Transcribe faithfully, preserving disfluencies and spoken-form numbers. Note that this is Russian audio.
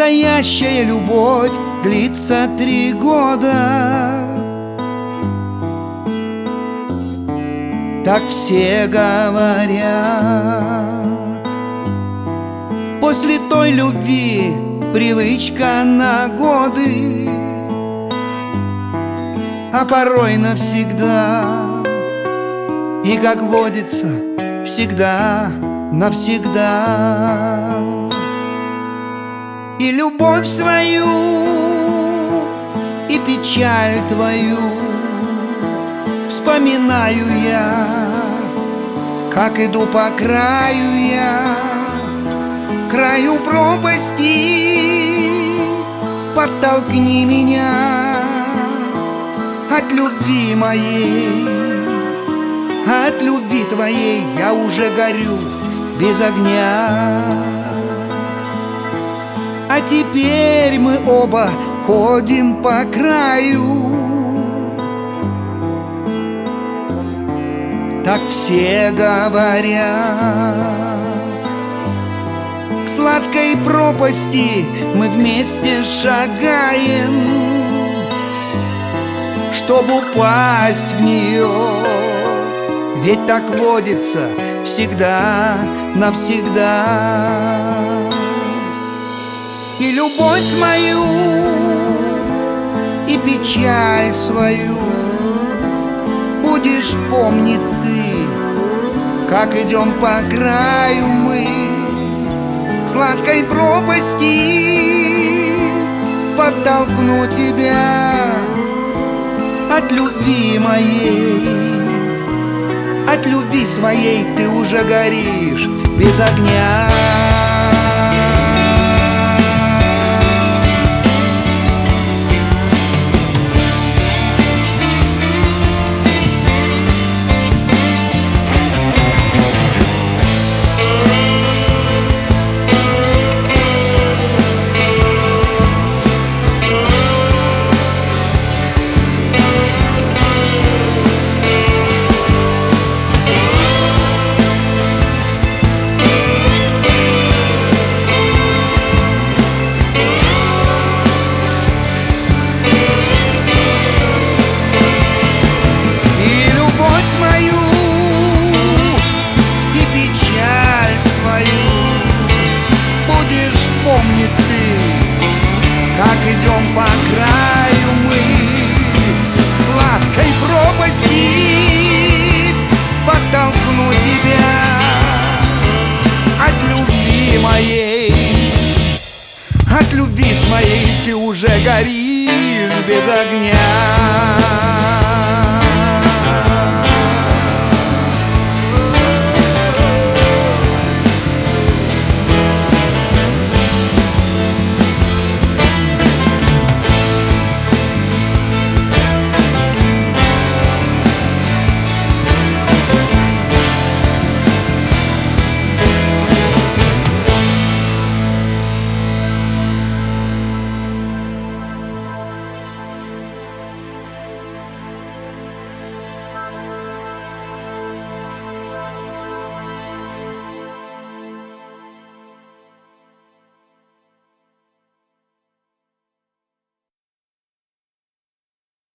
Настоящая любовь длится три года. Так все говорят. После той любви привычка на годы, а порой навсегда. И, как водится, всегда навсегда. И любовь свою, и печаль твою вспоминаю я, как иду по краю я, краю пропасти. Подтолкни меня от любви моей, от любви твоей я уже горю без огня. А теперь мы оба ходим по краю. Так все говорят. К сладкой пропасти мы вместе шагаем, чтоб упасть в нее. Ведь так водится всегда навсегда. И любовь мою, и печаль свою будешь помнить ты, как идем по краю мы к сладкой пропасти. Подтолкну тебя от любви моей, от любви своей ты уже горишь без огня. Помни ты, как идем по краю мы к сладкой пропасти. Подтолкну тебя от любви моей, от любви своей ты уже горишь без огня.